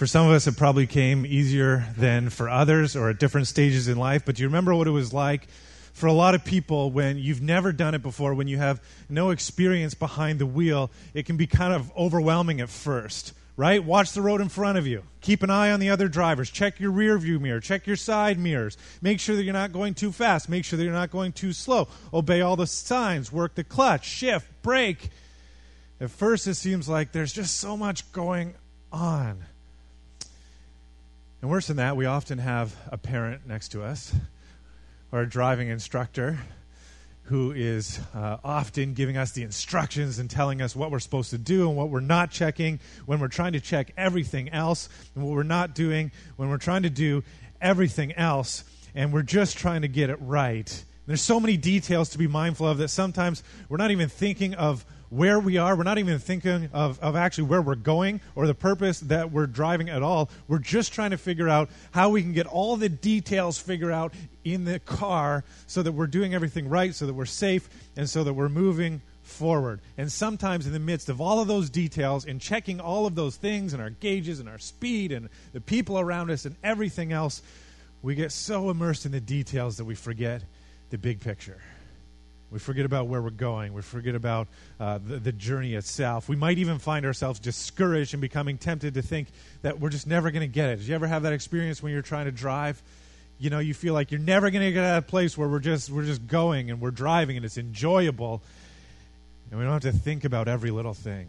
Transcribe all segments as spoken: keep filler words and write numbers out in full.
For some of us, it probably came easier than for others or at different stages in life. But do you remember what it was like for a lot of people when you've never done it before, when you have no experience behind the wheel? It can be kind of overwhelming at first, right? Watch the road in front of you. Keep an eye on the other drivers. Check your rear view mirror. Check your side mirrors. Make sure that you're not going too fast. Make sure that you're not going too slow. Obey all the signs. Work the clutch. Shift. Brake. At first, it seems like there's just so much going on. And worse than that, we often have a parent next to us or a driving instructor who is uh, often giving us the instructions and telling us what we're supposed to do and what we're not checking when we're trying to check everything else, and what we're not doing when we're trying to do everything else, and we're just trying to get it right. There's so many details to be mindful of that sometimes we're not even thinking of where we are. We're not even thinking of, of actually where we're going or the purpose that we're driving at all. We're just trying to figure out how we can get all the details figured out in the car so that we're doing everything right, so that we're safe, and so that we're moving forward. And sometimes in the midst of all of those details and checking all of those things and our gauges and our speed and the people around us and everything else, we get so immersed in the details that we forget the big picture. We forget about where we're going. We forget about uh, the, the journey itself. We might even find ourselves discouraged and becoming tempted to think that we're just never going to get it. Did you ever have that experience when you're trying to drive? You know, you feel like you're never going to get to that place where we're just we're just going and we're driving and it's enjoyable, and we don't have to think about every little thing.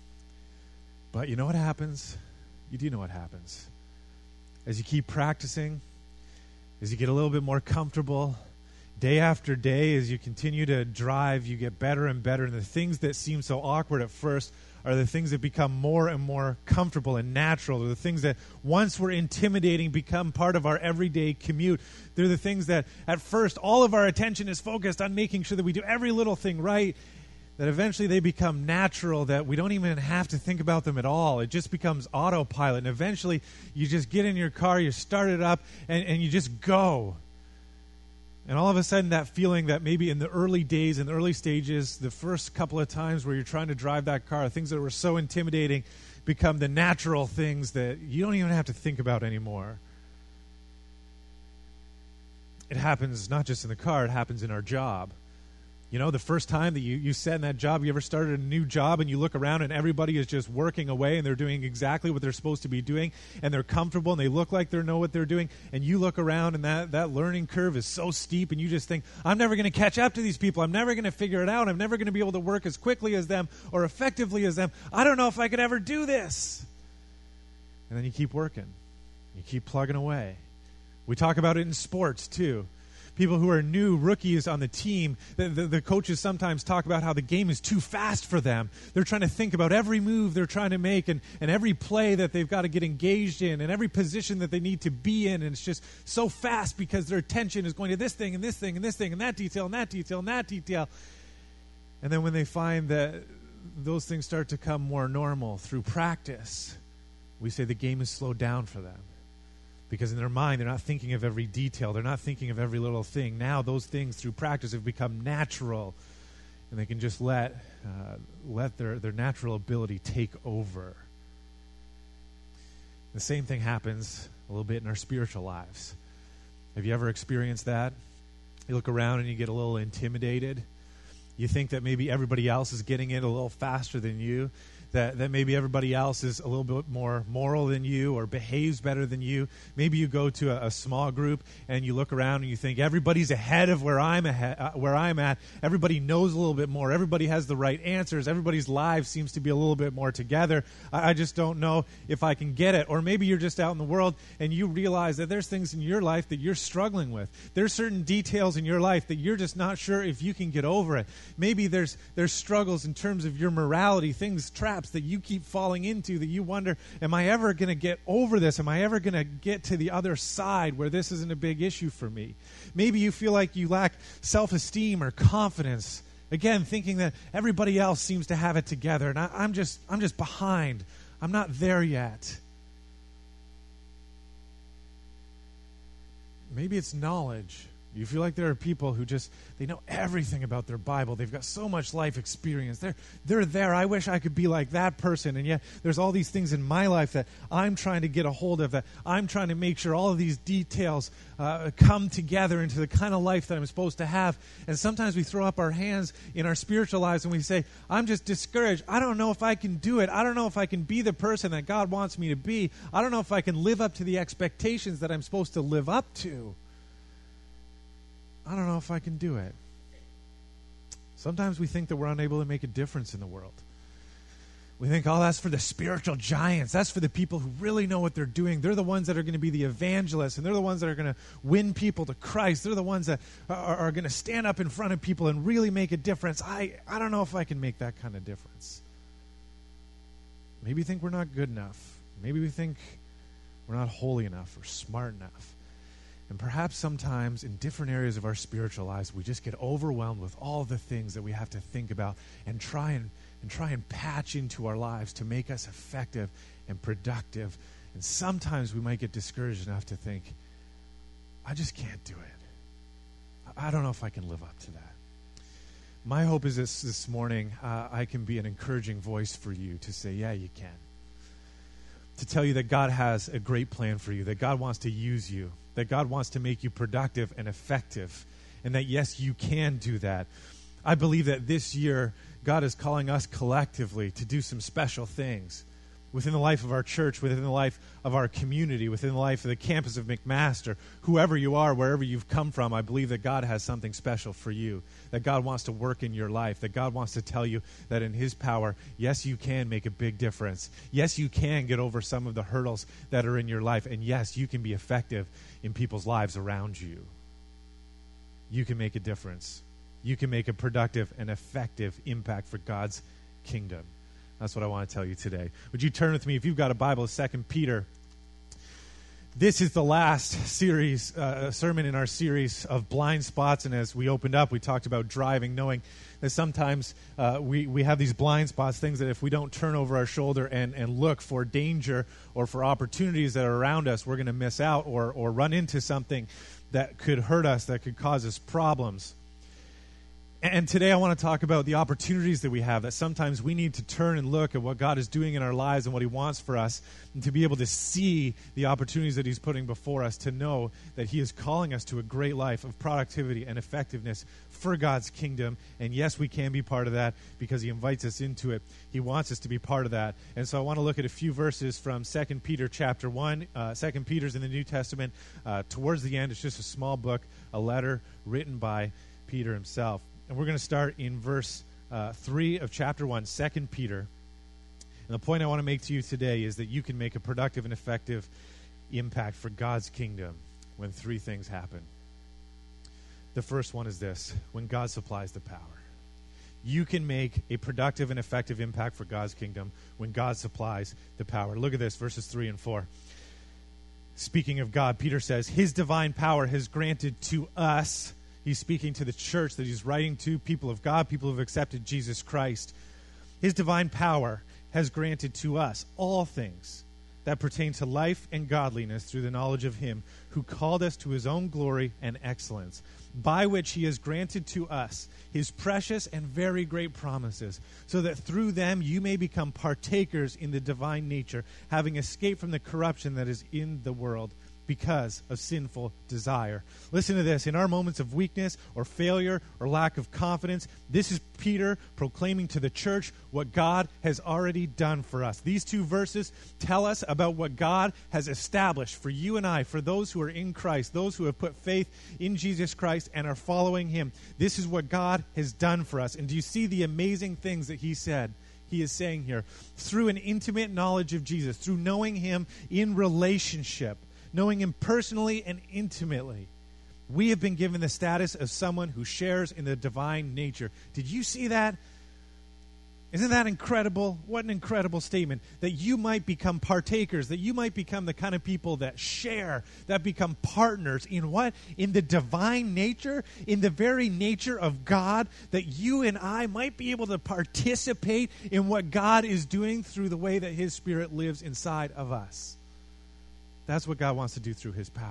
But you know what happens? You do know what happens. As you keep practicing, as you get a little bit more comfortable, day after day, as you continue to drive, you get better and better. And the things that seem so awkward at first are the things that become more and more comfortable and natural. They're the things that once were intimidating become part of our everyday commute. They're the things that at first all of our attention is focused on making sure that we do every little thing right, that eventually they become natural, that we don't even have to think about them at all. It just becomes autopilot. And eventually you just get in your car, you start it up, and, and you just go. And all of a sudden, that feeling that maybe in the early days, in the early stages, the first couple of times where you're trying to drive that car, things that were so intimidating become the natural things that you don't even have to think about anymore. It happens not just in the car, it happens in our job. You know, the first time that you, you sat in that job, you ever started a new job and you look around and everybody is just working away and they're doing exactly what they're supposed to be doing and they're comfortable and they look like they know what they're doing, and you look around and that, that learning curve is so steep and you just think, I'm never going to catch up to these people. I'm never going to figure it out. I'm never going to be able to work as quickly as them or effectively as them. I don't know if I could ever do this. And then you keep working. You keep plugging away. We talk about it in sports too. People who are new rookies on the team, the, the, the coaches sometimes talk about how the game is too fast for them. They're trying to think about every move they're trying to make and, and every play that they've got to get engaged in and every position that they need to be in. And it's just so fast because their attention is going to this thing and this thing and this thing and that detail and that detail and that detail. And then when they find that those things start to come more normal through practice, we say the game has slowed down for them. Because in their mind, they're not thinking of every detail. They're not thinking of every little thing. Now those things through practice have become natural. And they can just let uh, let their, their natural ability take over. The same thing happens a little bit in our spiritual lives. Have you ever experienced that? You look around and you get a little intimidated. You think that maybe everybody else is getting it a little faster than you. That, that maybe everybody else is a little bit more moral than you or behaves better than you. Maybe you go to a, a small group and you look around and you think everybody's ahead of where I'm ahead, uh, where I'm at. Everybody knows a little bit more. Everybody has the right answers. Everybody's lives seems to be a little bit more together. I, I just don't know if I can get it. Or maybe you're just out in the world and you realize that there's things in your life that you're struggling with. There's certain details in your life that you're just not sure if you can get over it. Maybe there's there's struggles in terms of your morality, things, traps that you keep falling into that you wonder, am I ever going to get over this? Am I ever going to get to the other side where this isn't a big issue for me? Maybe you feel like you lack self-esteem or confidence. Again, thinking that everybody else seems to have it together and I, I'm just I'm just behind. I'm not there yet. Maybe it's knowledge You feel like there are people who just, they know everything about their Bible. They've got so much life experience. They're, they're there. I wish I could be like that person. And yet there's all these things in my life that I'm trying to get a hold of, that I'm trying to make sure all of these details uh, come together into the kind of life that I'm supposed to have. And sometimes we throw up our hands in our spiritual lives and we say, I'm just discouraged. I don't know if I can do it. I don't know if I can be the person that God wants me to be. I don't know if I can live up to the expectations that I'm supposed to live up to. I don't know if I can do it. Sometimes we think that we're unable to make a difference in the world. We think, oh, that's for the spiritual giants. That's for the people who really know what they're doing. They're the ones that are going to be the evangelists, and they're the ones that are going to win people to Christ. They're the ones that are, are going to stand up in front of people and really make a difference. I, I don't know if I can make that kind of difference. Maybe we think we're not good enough. Maybe we think we're not holy enough or smart enough. And perhaps sometimes in different areas of our spiritual lives, we just get overwhelmed with all the things that we have to think about and try and, and try and patch into our lives to make us effective and productive. And sometimes we might get discouraged enough to think, I just can't do it. I don't know if I can live up to that. My hope is this this morning, uh, I can be an encouraging voice for you to say, yeah, you can. To tell you that God has a great plan for you, that God wants to use you, that God wants to make you productive and effective, and that, yes, you can do that. I believe that this year, God is calling us collectively to do some special things within the life of our church, within the life of our community, within the life of the campus of McMaster. Whoever you are, wherever you've come from, I believe that God has something special for you, that God wants to work in your life, that God wants to tell you that in His power, yes, you can make a big difference. Yes, you can get over some of the hurdles that are in your life, and yes, you can be effective in people's lives around you. You can make a difference. You can make a productive and effective impact for God's kingdom. That's what I want to tell you today. Would you turn with me, if you've got a Bible, to Second Peter. This is the last series, uh, sermon in our series of blind spots. And as we opened up, we talked about driving, knowing that sometimes uh, we, we have these blind spots, things that if we don't turn over our shoulder and, and look for danger or for opportunities that are around us, we're going to miss out or, or run into something that could hurt us, that could cause us problems. And today I want to talk about the opportunities that we have, that sometimes we need to turn and look at what God is doing in our lives and what He wants for us, and to be able to see the opportunities that He's putting before us, to know that He is calling us to a great life of productivity and effectiveness for God's kingdom. And yes, we can be part of that because He invites us into it. He wants us to be part of that. And so I want to look at a few verses from Second Peter chapter one. Uh, Second Peter's in the New Testament. Uh, towards the end, it's just a small book, a letter written by Peter himself. And we're going to start in verse uh, three of chapter one, Second Peter. And the point I want to make to you today is that you can make a productive and effective impact for God's kingdom when three things happen. The first one is this: when God supplies the power. You can make a productive and effective impact for God's kingdom when God supplies the power. Look at this, verses three and four. Speaking of God, Peter says, His divine power has granted to us. He's speaking to the church that he's writing to, people of God, people who have accepted Jesus Christ. His divine power has granted to us all things that pertain to life and godliness through the knowledge of Him who called us to His own glory and excellence, by which He has granted to us His precious and very great promises, so that through them you may become partakers in the divine nature, having escaped from the corruption that is in the world because of sinful desire. Listen to this. In our moments of weakness or failure or lack of confidence, this is Peter proclaiming to the church what God has already done for us. These two verses tell us about what God has established for you and I, for those who are in Christ, those who have put faith in Jesus Christ and are following Him. This is what God has done for us. And do you see the amazing things that He said? He is saying here, through an intimate knowledge of Jesus, through knowing Him in relationship, knowing Him personally and intimately, we have been given the status of someone who shares in the divine nature. Did you see that? Isn't that incredible? What an incredible statement. That you might become partakers, that you might become the kind of people that share, that become partners in what? In the divine nature, in the very nature of God, that you and I might be able to participate in what God is doing through the way that His Spirit lives inside of us. That's what God wants to do through His power.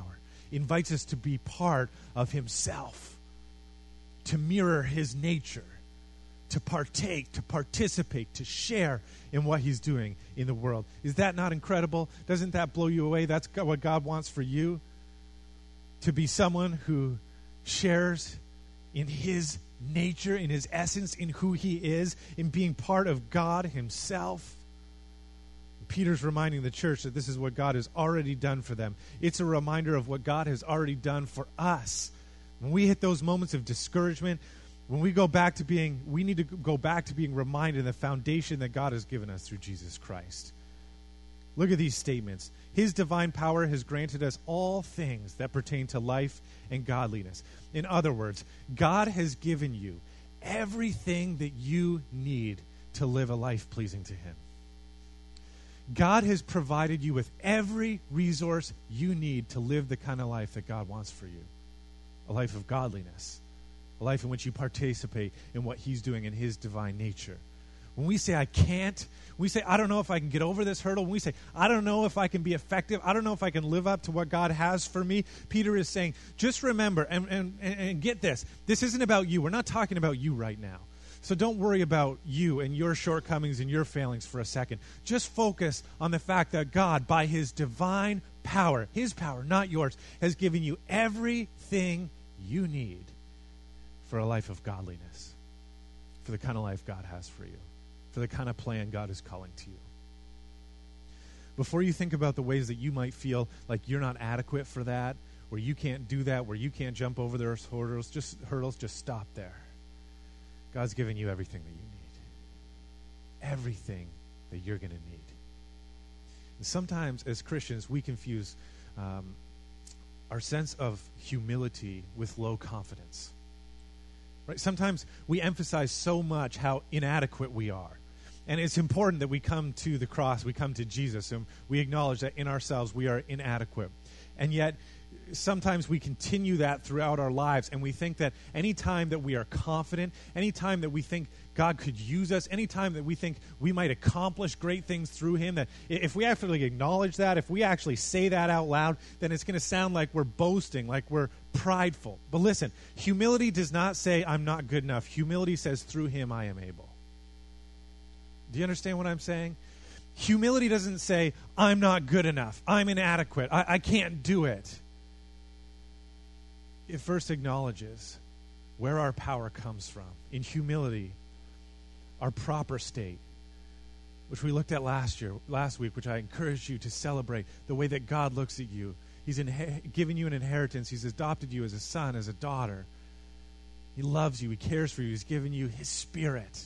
invites us to be part of himself, to mirror his nature, to partake, to participate, to share in what he's doing in the world. Is that not incredible? Doesn't that blow you away? That's what God wants for you, to be someone who shares in his nature, in his essence, in who he is, in being part of God himself. Peter's reminding the church that this is what God has already done for them. It's a reminder of what God has already done for us. When we hit those moments of discouragement, when we go back to being, we need to go back to being reminded of the foundation that God has given us through Jesus Christ. Look at these statements. His divine power has granted us all things that pertain to life and godliness. In other words, God has given you everything that you need to live a life pleasing to him. God has provided you with every resource you need to live the kind of life that God wants for you. A life of godliness. A life in which you participate in what he's doing in his divine nature. When we say, I can't, we say, I don't know if I can get over this hurdle. When we say, I don't know if I can be effective, I don't know if I can live up to what God has for me, Peter is saying, just remember, and, and, and get this, this isn't about you. We're not talking about you right now. So don't worry about you and your shortcomings and your failings for a second. Just focus on the fact that God, by his divine power, his power, not yours, has given you everything you need for a life of godliness, for the kind of life God has for you, for the kind of plan God is calling to you. Before you think about the ways that you might feel like you're not adequate for that, where you can't do that, where you can't jump over those hurdles, just hurdles, just stop there. God's given you everything that you need. Everything that you're going to need. And sometimes as Christians, we confuse um, our sense of humility with low confidence. Right? Sometimes we emphasize so much how inadequate we are. And it's important that we come to the cross, we come to Jesus, and we acknowledge that in ourselves we are inadequate. And yet, sometimes we continue that throughout our lives, and we think that any time that we are confident, any time that we think God could use us, any time that we think we might accomplish great things through him, that if we actually acknowledge that, if we actually say that out loud, then it's going to sound like we're boasting, like we're prideful. But listen, humility does not say, I'm not good enough. Humility says, through him I am able. Do you understand what I'm saying? Humility doesn't say, I'm not good enough. I'm inadequate. I, I can't do it. It first acknowledges where our power comes from. In humility, our proper state, which we looked at last year, last week, which I encourage you to celebrate, the way that God looks at you. He's inhe- given you an inheritance. He's adopted you as a son, as a daughter. He loves you. He cares for you. He's given you his Spirit.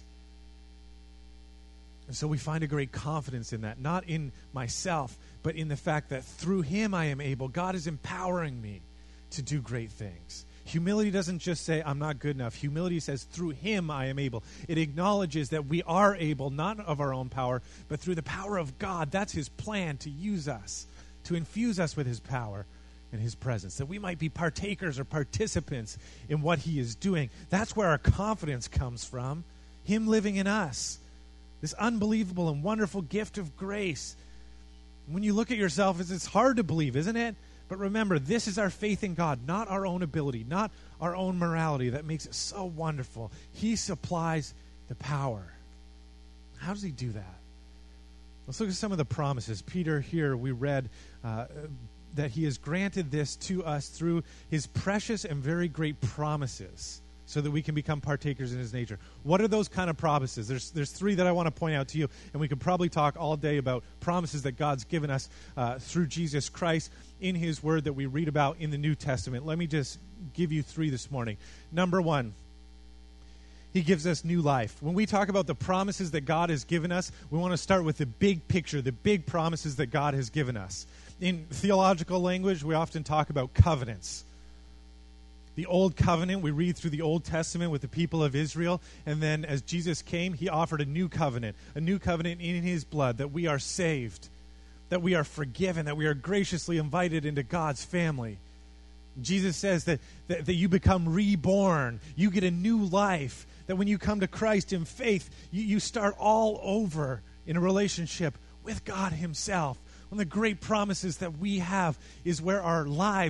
And so we find a great confidence in that, not in myself, but in the fact that through him I am able. God is empowering me to do great things. Humility doesn't just say, I'm not good enough. Humility says, through him I am able. It acknowledges that we are able, not of our own power, but through the power of God. That's his plan, to use us, to infuse us with his power and his presence, that we might be partakers or participants in what he is doing. That's where our confidence comes from, him living in us. This unbelievable and wonderful gift of grace. When you look at yourself, it's hard to believe, isn't it? But remember, this is our faith in God, not our own ability, not our own morality that makes it so wonderful. He supplies the power. How does he do that? Let's look at some of the promises. Peter, here we read uh, that he has granted this to us through his precious and very great promises, so that we can become partakers in his nature. What are those kind of promises? There's there's three that I want to point out to you, and we could probably talk all day about promises that God's given us uh, through Jesus Christ in his word that we read about in the New Testament. Let me just give you three this morning. Number one, he gives us new life. When we talk about the promises that God has given us, we want to start with the big picture, the big promises that God has given us. In theological language, we often talk about covenants. The Old Covenant, we read through the Old Testament with the people of Israel, and then as Jesus came, he offered a new covenant, a new covenant in his blood, that we are saved, that we are forgiven, that we are graciously invited into God's family. Jesus says that, that, that you become reborn, you get a new life, that when you come to Christ in faith, you, you start all over in a relationship with God himself. One of the great promises that we have is where our lives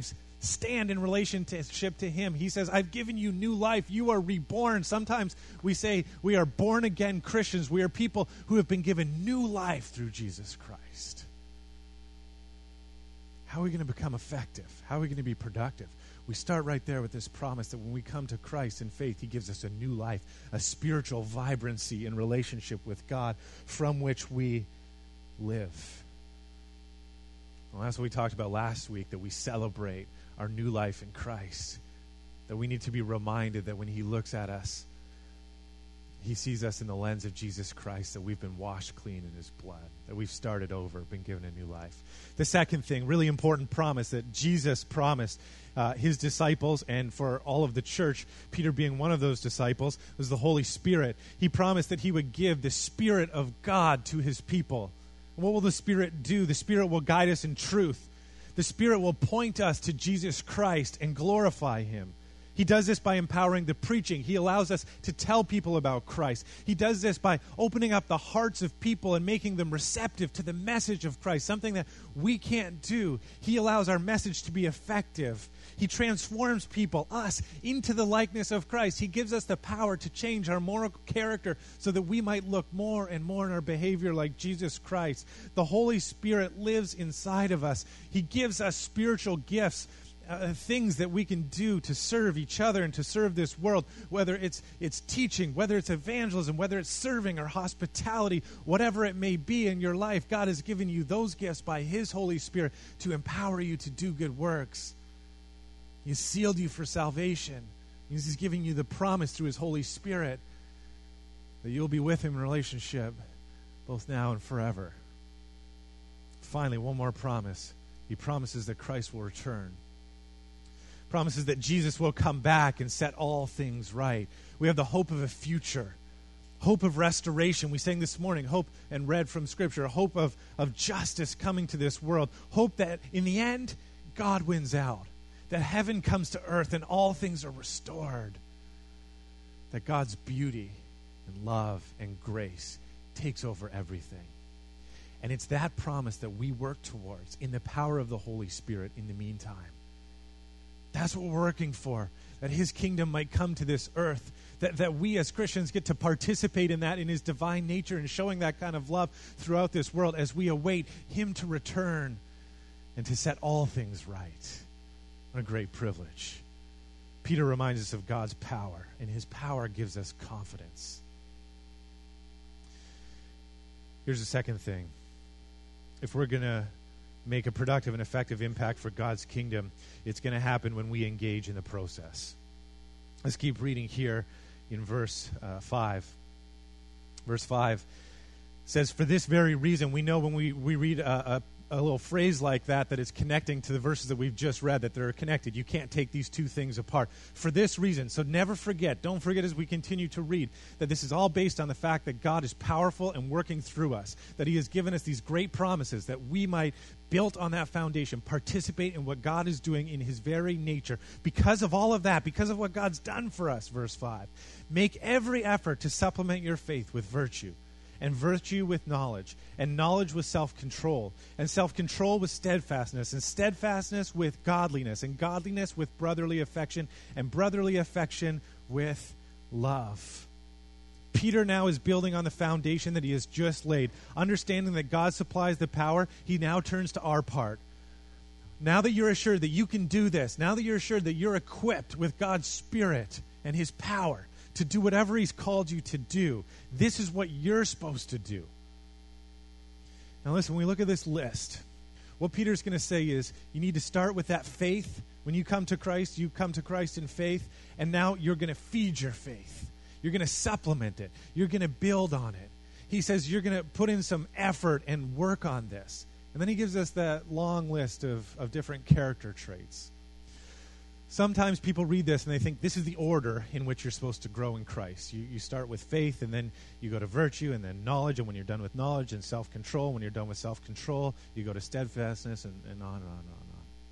stand in relationship to him. He says, I've given you new life. You are reborn. Sometimes we say we are born again Christians. We are people who have been given new life through Jesus Christ. How are we going to become effective? How are we going to be productive? We start right there with this promise that when we come to Christ in faith, he gives us a new life, a spiritual vibrancy in relationship with God from which we live. Well, that's what we talked about last week, that we celebrate our new life in Christ, that we need to be reminded that when he looks at us, he sees us in the lens of Jesus Christ, that we've been washed clean in his blood, that we've started over, been given a new life. The second thing, really important promise that Jesus promised uh, his disciples, and for all of the church, Peter being one of those disciples, was the Holy Spirit. He promised that he would give the Spirit of God to his people. And what will the Spirit do? The Spirit will guide us in truth. The Spirit will point us to Jesus Christ and glorify him. He does this by empowering the preaching. He allows us to tell people about Christ. He does this by opening up the hearts of people and making them receptive to the message of Christ, something that we can't do. He allows our message to be effective. He transforms people, us, into the likeness of Christ. He gives us the power to change our moral character so that we might look more and more in our behavior like Jesus Christ. The Holy Spirit lives inside of us. He gives us spiritual gifts, Uh, things that we can do to serve each other and to serve this world, whether it's it's teaching, whether it's evangelism, whether it's serving or hospitality, whatever it may be in your life. God has given you those gifts by his Holy Spirit to empower you to do good works. He's sealed you for salvation. He's giving you the promise through his Holy Spirit that you'll be with him in relationship both now and forever. Finally, one more promise. He promises that Christ will return. Promises that Jesus will come back and set all things right. We have the hope of a future, hope of restoration. We sang this morning, hope and read from Scripture, hope of, of justice coming to this world, hope that in the end, God wins out, that heaven comes to earth and all things are restored, that God's beauty and love and grace takes over everything. And it's that promise that we work towards in the power of the Holy Spirit in the meantime. That's what we're working for, that his kingdom might come to this earth, that, that we as Christians get to participate in that, in his divine nature, and showing that kind of love throughout this world as we await him to return and to set all things right. What a great privilege. Peter reminds us of God's power, and his power gives us confidence. Here's the second thing. If we're going to make a productive and effective impact for God's kingdom, it's going to happen when we engage in the process. Let's keep reading here in verse uh, five. Verse five says, for this very reason, we know when we, we read a, a, a little phrase like that, that it's connecting to the verses that we've just read, that they're connected. You can't take these two things apart. For this reason, so never forget, don't forget as we continue to read, that this is all based on the fact that God is powerful and working through us, that he has given us these great promises that we might, built on that foundation, participate in what God is doing in his very nature. Because of all of that, because of what God's done for us, verse five, make every effort to supplement your faith with virtue, and virtue with knowledge, and knowledge with self-control, and self-control with steadfastness, and steadfastness with godliness, and godliness with brotherly affection, and brotherly affection with love. Peter now is building on the foundation that he has just laid. Understanding that God supplies the power, he now turns to our part. Now that you're assured that you can do this, now that you're assured that you're equipped with God's Spirit and his power to do whatever he's called you to do, this is what you're supposed to do. Now listen, when we look at this list, what Peter's going to say is you need to start with that faith. When you come to Christ, you come to Christ in faith, and now you're going to feed your faith. You're going to supplement it. You're going to build on it. He says you're going to put in some effort and work on this. And then he gives us that long list of, of different character traits. Sometimes people read this and they think this is the order in which you're supposed to grow in Christ. You, you start with faith, and then you go to virtue, and then knowledge, and when you're done with knowledge, and self-control. When you're done with self-control, you go to steadfastness, and, and on and on and on.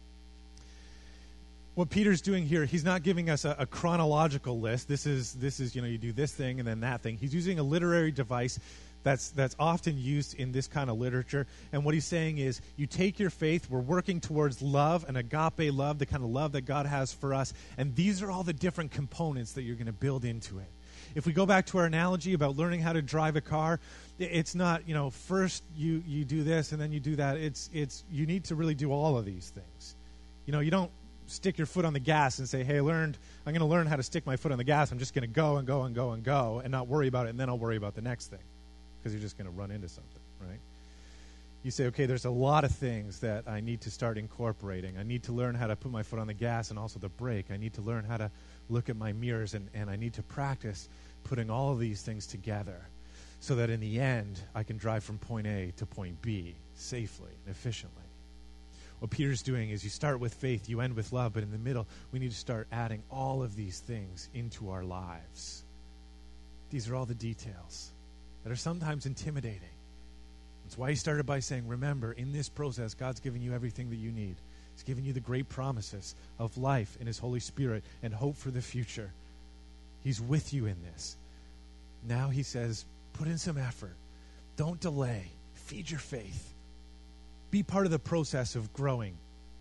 What Peter's doing here, he's not giving us a, a chronological list. This is, this is, you know, you do this thing and then that thing. He's using a literary device that's that's often used in this kind of literature. And what he's saying is, you take your faith, we're working towards love, an agape love, the kind of love that God has for us, and these are all the different components that you're going to build into it. If we go back to our analogy about learning how to drive a car, it's not, you know, first you, you do this and then you do that. It's it's you need to really do all of these things. You know, you don't stick your foot on the gas and say, hey, I learned, I'm going to learn how to stick my foot on the gas. I'm just going to go and go and go and go and not worry about it, and then I'll worry about the next thing, because you're just going to run into something, right? You say, okay, there's a lot of things that I need to start incorporating. I need to learn how to put my foot on the gas and also the brake. I need to learn how to look at my mirrors, and, and I need to practice putting all of these things together so that in the end I can drive from point A to point B safely and efficiently. What Peter's doing is, you start with faith, you end with love, but in the middle we need to start adding all of these things into our lives. These are all the details that are sometimes intimidating. That's why he started by saying, remember, in this process, God's given you everything that you need. He's given you the great promises of life in his Holy Spirit and hope for the future. He's with you in this. Now he says, put in some effort. Don't delay. Feed your faith. Be part of the process of growing.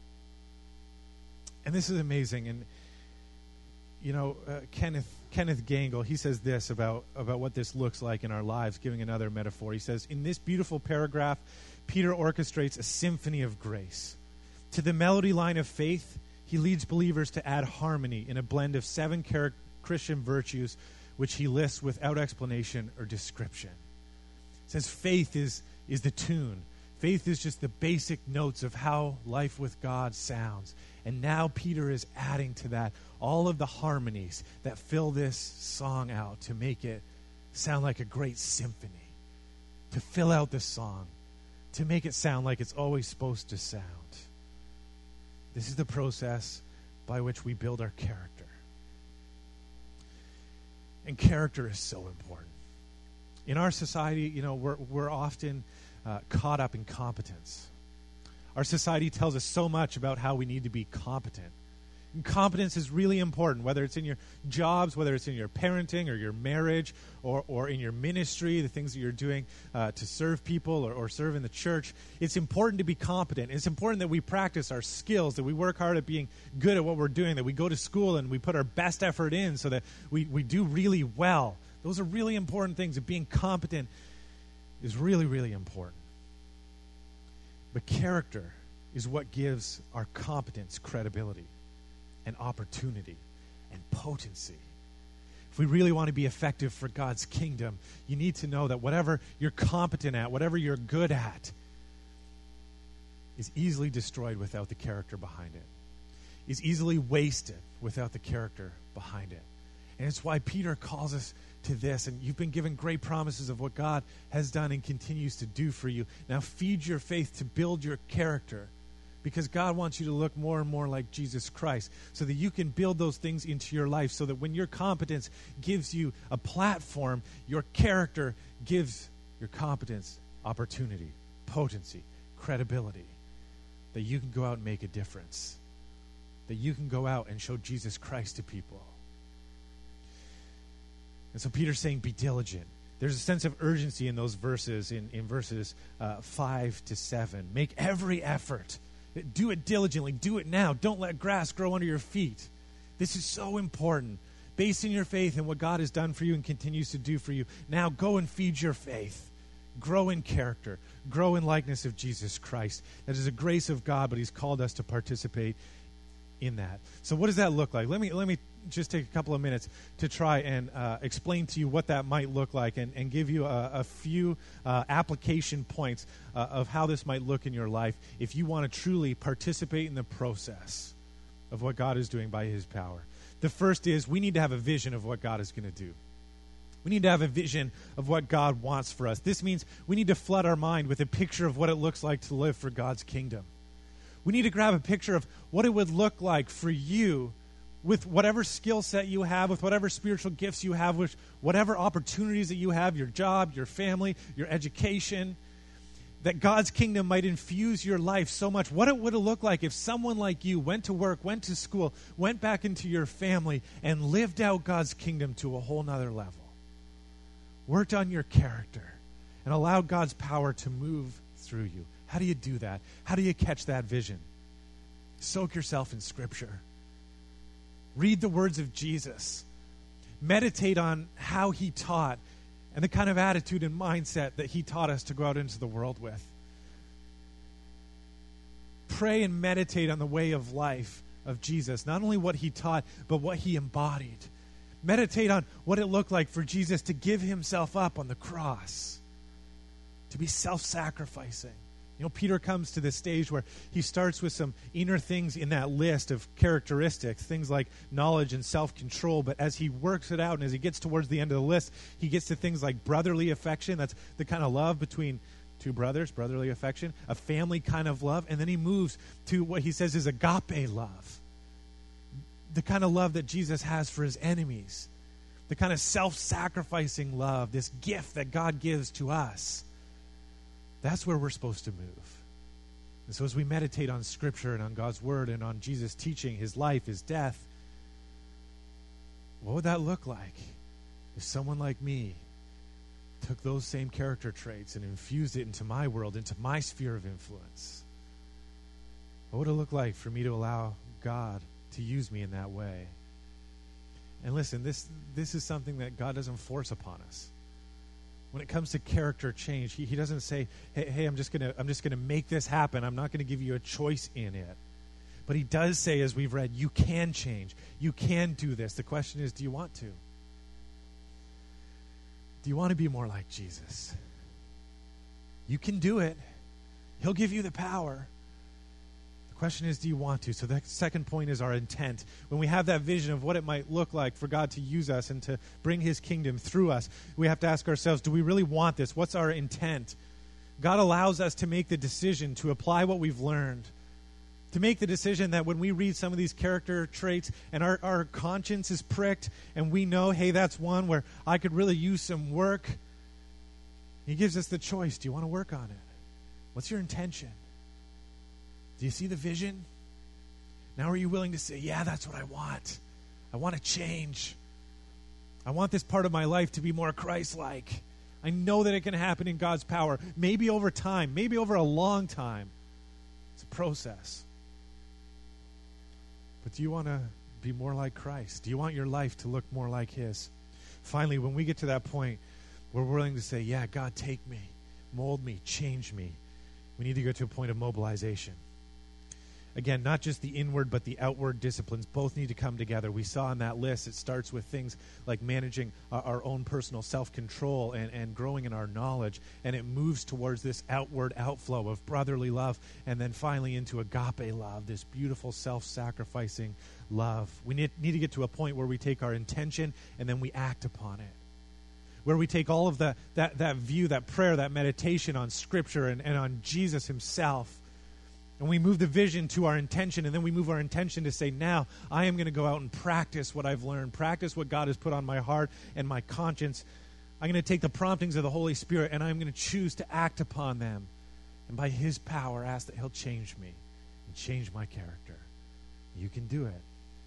And this is amazing. And, you know, uh, Kenneth Kenneth Gangle, he says this about, about what this looks like in our lives, giving another metaphor. He says, in this beautiful paragraph, Peter orchestrates a symphony of grace. To the melody line of faith, he leads believers to add harmony in a blend of seven char- Christian virtues, which he lists without explanation or description. He says faith is, is the tune. Faith is just the basic notes of how life with God sounds. And now Peter is adding to that all of the harmonies that fill this song out to make it sound like a great symphony, to fill out the song, to make it sound like it's always supposed to sound. This is the process by which we build our character. And character is so important. In our society, you know, we're we're often uh, caught up in competence. Our society tells us so much about how we need to be competent. And competence is really important, whether it's in your jobs, whether it's in your parenting or your marriage, or, or in your ministry, the things that you're doing uh, to serve people or, or serve in the church. It's important to be competent. It's important that we practice our skills, that we work hard at being good at what we're doing, that we go to school and we put our best effort in so that we, we do really well. Those are really important things, and being competent is really, really important. But character is what gives our competence credibility and opportunity and potency. If we really want to be effective for God's kingdom, you need to know that whatever you're competent at, whatever you're good at, is easily destroyed without the character behind it. Is easily wasted without the character behind it. And it's why Peter calls us to this. And you've been given great promises of what God has done and continues to do for you. Now feed your faith to build your character, because God wants you to look more and more like Jesus Christ, so that you can build those things into your life, so that when your competence gives you a platform, your character gives your competence opportunity, potency, credibility, that you can go out and make a difference, that you can go out and show Jesus Christ to people. And so Peter's saying, be diligent. There's a sense of urgency in those verses, in, in verses uh, five to seven. Make every effort. Do it diligently. Do it now. Don't let grass grow under your feet. This is so important. Basing your faith in what God has done for you and continues to do for you. Now go and feed your faith. Grow in character. Grow in likeness of Jesus Christ. That is a grace of God, but he's called us to participate in that. So what does that look like? Let me let me just take a couple of minutes to try and uh, explain to you what that might look like, and, and give you a, a few uh, application points uh, of how this might look in your life if you want to truly participate in the process of what God is doing by his power. The first is, we need to have a vision of what God is going to do. We need to have a vision of what God wants for us. This means we need to flood our mind with a picture of what it looks like to live for God's kingdom. We need to grab a picture of what it would look like for you, with whatever skill set you have, with whatever spiritual gifts you have, with whatever opportunities that you have, your job, your family, your education, that God's kingdom might infuse your life so much. What it would have looked like if someone like you went to work, went to school, went back into your family, and lived out God's kingdom to a whole nother level. Worked on your character and allow God's power to move through you. How do you do that? How do you catch that vision? Soak yourself in Scripture. Read the words of Jesus. Meditate on how he taught and the kind of attitude and mindset that he taught us to go out into the world with. Pray and meditate on the way of life of Jesus, not only what he taught, but what he embodied. Meditate on what it looked like for Jesus to give himself up on the cross, to be self-sacrificing. You know, Peter comes to this stage where he starts with some inner things in that list of characteristics, things like knowledge and self-control, but as he works it out and as he gets towards the end of the list, he gets to things like brotherly affection. That's the kind of love between two brothers, brotherly affection, a family kind of love, and then he moves to what he says is agape love, the kind of love that Jesus has for his enemies, the kind of self-sacrificing love, this gift that God gives to us. That's where we're supposed to move. And so as we meditate on Scripture and on God's Word and on Jesus' teaching, his life, his death, what would that look like if someone like me took those same character traits and infused it into my world, into my sphere of influence? What would it look like for me to allow God to use me in that way? And listen, this this is something that God doesn't force upon us. When it comes to character change, he, he doesn't say, hey, hey, I'm just gonna I'm just gonna make this happen. I'm not gonna give you a choice in it. But he does say, as we've read, you can change. You can do this. The question is, do you want to? Do you want to be more like Jesus? You can do it. He'll give you the power. The question is, do you want to? So the second point is our intent. When we have that vision of what it might look like for God to use us and to bring his kingdom through us, we have to ask ourselves, do we really want this? What's our intent? God allows us to make the decision to apply what we've learned, to make the decision that when we read some of these character traits and our, our conscience is pricked and we know, hey, that's one where I could really use some work, he gives us the choice. Do you want to work on it? What's your intention? Do you see the vision? Now are you willing to say, yeah, that's what I want. I want to change. I want this part of my life to be more Christ-like. I know that it can happen in God's power, maybe over time, maybe over a long time. It's a process. But do you want to be more like Christ? Do you want your life to look more like his? Finally, when we get to that point, we're willing to say, yeah, God, take me, mold me, change me. We need to go to a point of mobilization. Again, not just the inward, but the outward disciplines both need to come together. We saw on that list, it starts with things like managing our, our own personal self-control and, and growing in our knowledge, and it moves towards this outward outflow of brotherly love, and then finally into agape love, this beautiful self-sacrificing love. We need, need to get to a point where we take our intention and then we act upon it, where we take all of the, that, that view, that prayer, that meditation on Scripture and, and on Jesus himself, and we move the vision to our intention, and then we move our intention to say, now I am going to go out and practice what I've learned, practice what God has put on my heart and my conscience. I'm going to take the promptings of the Holy Spirit, and I'm going to choose to act upon them. And by his power, ask that he'll change me and change my character. You can do it.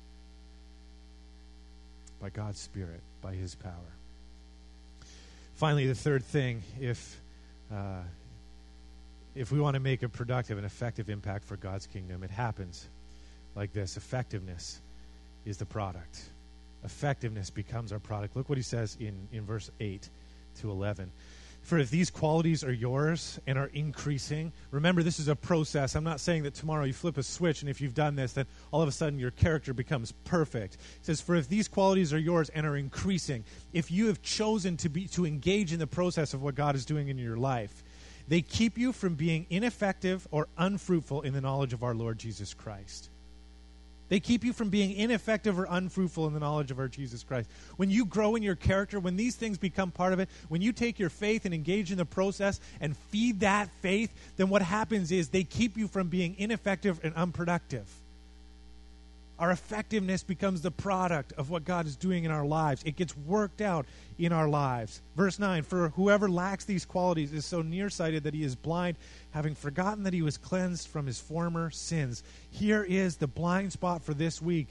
By God's Spirit, by his power. Finally, the third thing, if... Uh, If we want to make a productive and effective impact for God's kingdom, it happens like this. Effectiveness is the product. Effectiveness becomes our product. Look what he says in, in verse eight to eleven. For if these qualities are yours and are increasing, remember this is a process. I'm not saying that tomorrow you flip a switch and if you've done this, then all of a sudden your character becomes perfect. It says, for if these qualities are yours and are increasing, if you have chosen to be to engage in the process of what God is doing in your life, they keep you from being ineffective or unfruitful in the knowledge of our Lord Jesus Christ. They keep you from being ineffective or unfruitful in the knowledge of our Jesus Christ. When you grow in your character, when these things become part of it, when you take your faith and engage in the process and feed that faith, then what happens is they keep you from being ineffective and unproductive. Our effectiveness becomes the product of what God is doing in our lives. It gets worked out in our lives. Verse nine, for whoever lacks these qualities is so nearsighted that he is blind, having forgotten that he was cleansed from his former sins. Here is the blind spot for this week.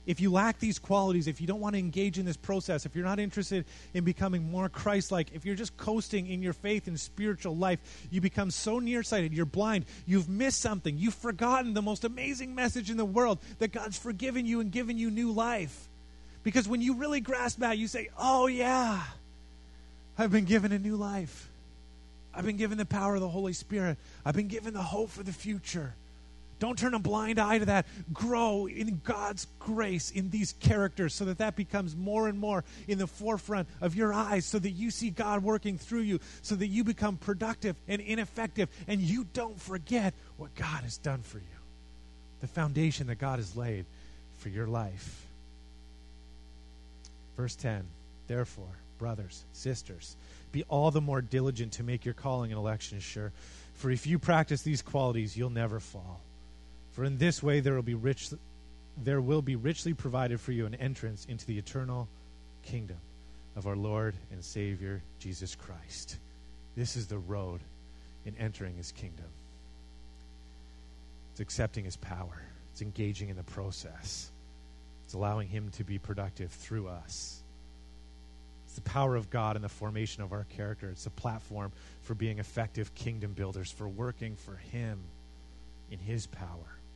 If you lack these qualities, if you don't want to engage in this process, if you're not interested in becoming more Christ-like, if you're just coasting in your faith and spiritual life, you become so nearsighted, you're blind, you've missed something, you've forgotten the most amazing message in the world, that God's forgiven you and given you new life. Because when you really grasp that, you say, oh yeah, I've been given a new life. I've been given the power of the Holy Spirit. I've been given the hope for the future. Don't turn a blind eye to that. Grow in God's grace in these characters so that that becomes more and more in the forefront of your eyes, so that you see God working through you, so that you become productive and ineffective, and you don't forget what God has done for you, the foundation that God has laid for your life. Verse ten, therefore, brothers, sisters, be all the more diligent to make your calling and election sure. For if you practice these qualities, you'll never fall. For in this way there will be rich, there will be richly provided for you an entrance into the eternal kingdom of our Lord and Savior, Jesus Christ. This is the road in entering his kingdom. It's accepting his power. It's engaging in the process. It's allowing him to be productive through us. It's the power of God in the formation of our character. It's a platform for being effective kingdom builders, for working for him in his power.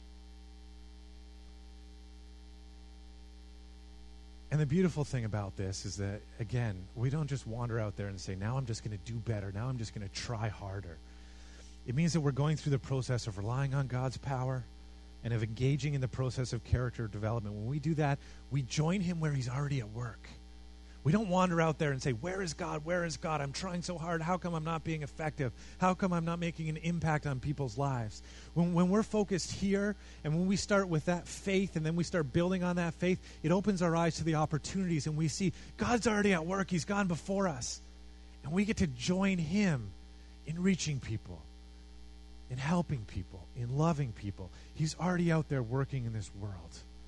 And the beautiful thing about this is that, again, we don't just wander out there and say, now I'm just going to do better. Now I'm just going to try harder. It means that we're going through the process of relying on God's power and of engaging in the process of character development. When we do that, we join him where he's already at work. We don't wander out there and say, where is God? Where is God? I'm trying so hard. How come I'm not being effective? How come I'm not making an impact on people's lives? When, when we're focused here, and when we start with that faith and then we start building on that faith, it opens our eyes to the opportunities, and we see God's already at work. He's gone before us. And we get to join him in reaching people, in helping people, in loving people. He's already out there working in this world.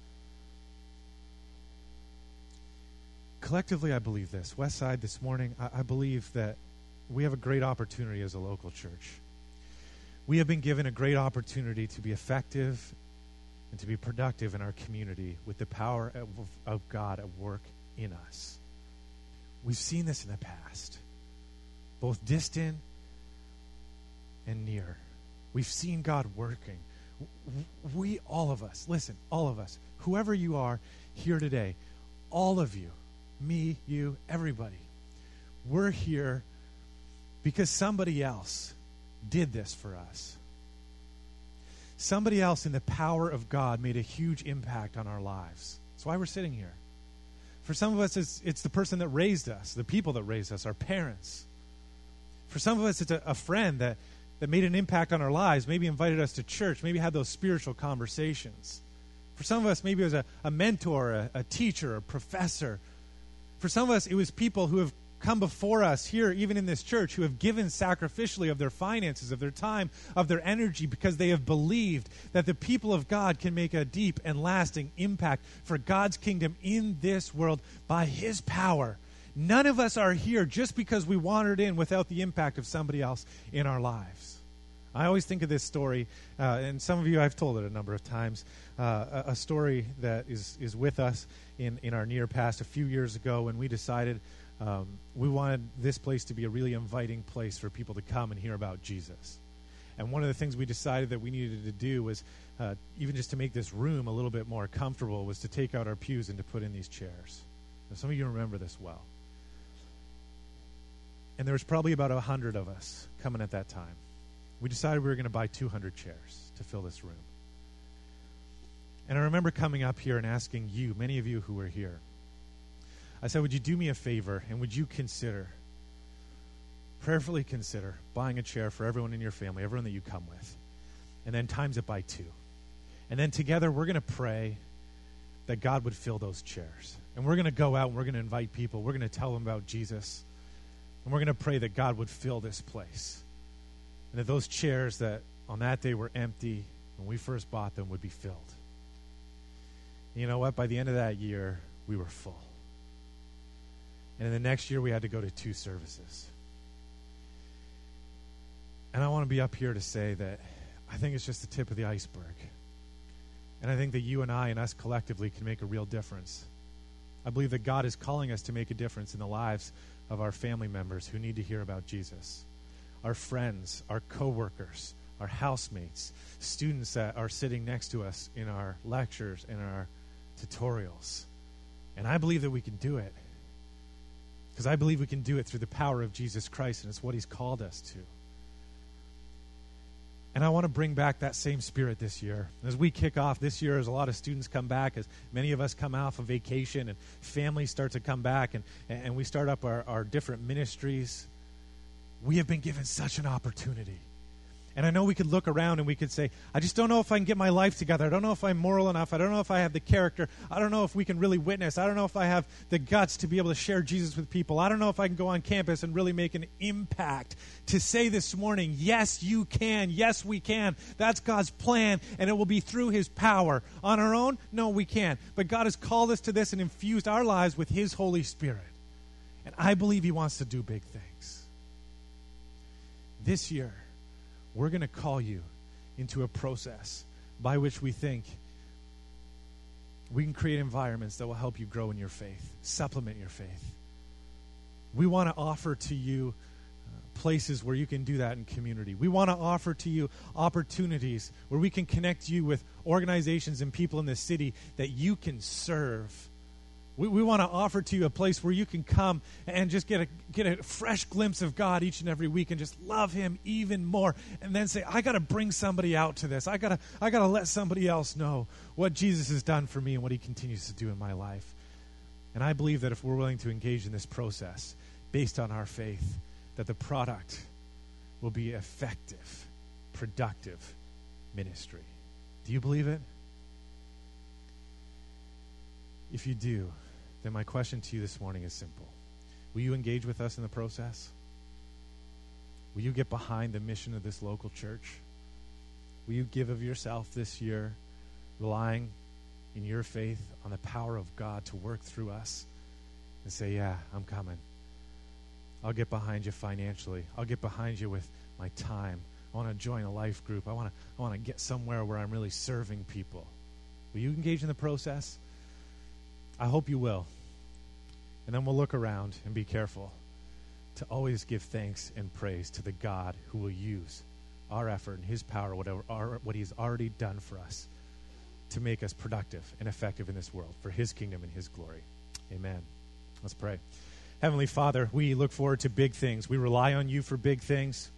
Collectively, I believe this. Westside, this morning, I, I believe that we have a great opportunity as a local church. We have been given a great opportunity to be effective and to be productive in our community with the power of, of God at work in us. We've seen this in the past, both distant and near. We've seen God working. We, all of us, listen, all of us, whoever you are here today, all of you, me, you, everybody, we're here because somebody else did this for us. Somebody else in the power of God made a huge impact on our lives. That's why we're sitting here. For some of us, it's, it's the person that raised us, the people that raised us, our parents. For some of us, it's a, a friend that, that made an impact on our lives, maybe invited us to church, maybe had those spiritual conversations. For some of us, maybe it was a, a mentor, a, a teacher, a professor. For some of us, it was people who have come before us here, even in this church, who have given sacrificially of their finances, of their time, of their energy, because they have believed that the people of God can make a deep and lasting impact for God's kingdom in this world by his power. None of us are here just because we wandered in without the impact of somebody else in our lives. I always think of this story, uh, and some of you, I've told it a number of times, uh, a, a story that is, is with us in, in our near past a few years ago when we decided um, we wanted this place to be a really inviting place for people to come and hear about Jesus. And one of the things we decided that we needed to do was, uh, even just to make this room a little bit more comfortable, was to take out our pews and to put in these chairs. Now, some of you remember this well. And there was probably about a hundred of us coming at that time. We decided we were going to buy two hundred chairs to fill this room. And I remember coming up here and asking you, many of you who were here, I said, would you do me a favor and would you consider, prayerfully consider, buying a chair for everyone in your family, everyone that you come with, and then times it by two. And then together we're going to pray that God would fill those chairs. And we're going to go out and we're going to invite people. We're going to tell them about Jesus. And we're going to pray that God would fill this place. And that those chairs that on that day were empty when we first bought them would be filled. And you know what? By the end of that year, we were full. And in the next year, we had to go to two services. And I want to be up here to say that I think it's just the tip of the iceberg. And I think that you and I and us collectively can make a real difference. I believe that God is calling us to make a difference in the lives of our family members who need to hear about Jesus. Our friends, our coworkers, our housemates, students that are sitting next to us in our lectures and our tutorials. And I believe that we can do it. Because I believe we can do it through the power of Jesus Christ, and it's what he's called us to. And I want to bring back that same spirit this year. As we kick off this year, as a lot of students come back, as many of us come off of vacation and families start to come back and, and we start up our, our different ministries, we have been given such an opportunity. And I know we could look around and we could say, I just don't know if I can get my life together. I don't know if I'm moral enough. I don't know if I have the character. I don't know if we can really witness. I don't know if I have the guts to be able to share Jesus with people. I don't know if I can go on campus and really make an impact. To say this morning, yes, you can. Yes, we can. That's God's plan, and it will be through his power. On our own, no, we can't. But God has called us to this and infused our lives with his Holy Spirit. And I believe he wants to do big things. This year, we're going to call you into a process by which we think we can create environments that will help you grow in your faith, supplement your faith. We want to offer to you uh, places where you can do that in community. We want to offer to you opportunities where we can connect you with organizations and people in the city that you can serve. We, we want to offer to you a place where you can come and just get a get a fresh glimpse of God each and every week and just love him even more, and then say, I got to bring somebody out to this. I got to I got to let somebody else know what Jesus has done for me and what he continues to do in my life. And I believe that if we're willing to engage in this process based on our faith, that the product will be effective, productive ministry. Do you believe it? If you do, then my question to you this morning is simple. Will you engage with us in the process? Will you get behind the mission of this local church? Will you give of yourself this year, relying in your faith on the power of God to work through us, and say, yeah, I'm coming. I'll get behind you financially. I'll get behind you with my time. I want to join a life group. I want to I want to get somewhere where I'm really serving people. Will you engage in the process? I hope you will. And then we'll look around and be careful to always give thanks and praise to the God who will use our effort and his power, whatever our, what he's already done for us, to make us productive and effective in this world for his kingdom and his glory. Amen. Let's pray. Heavenly Father, we look forward to big things. We rely on you for big things.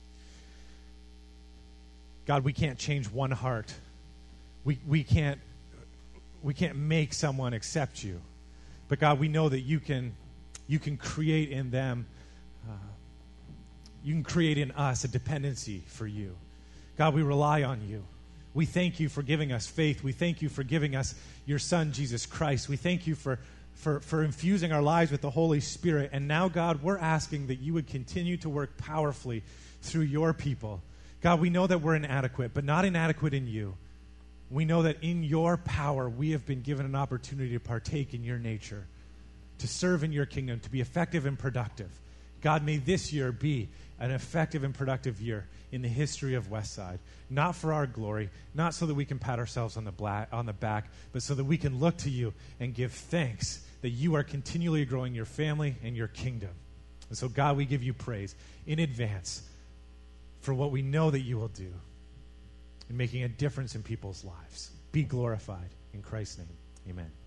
God, we can't change one heart. We we can't we can't make someone accept you. But God, we know that you can, you can create in them, uh, you can create in us a dependency for you. God, we rely on you. We thank you for giving us faith. We thank you for giving us your Son, Jesus Christ. We thank you for, for, for infusing our lives with the Holy Spirit. And now, God, we're asking that you would continue to work powerfully through your people. God, we know that we're inadequate, but not inadequate in you. We know that in your power, we have been given an opportunity to partake in your nature, to serve in your kingdom, to be effective and productive. God, may this year be an effective and productive year in the history of Westside, not for our glory, not so that we can pat ourselves on the, black, on the back, but so that we can look to you and give thanks that you are continually growing your family and your kingdom. And so, God, we give you praise in advance for what we know that you will do in making a difference in people's lives. Be glorified. In Christ's name, amen.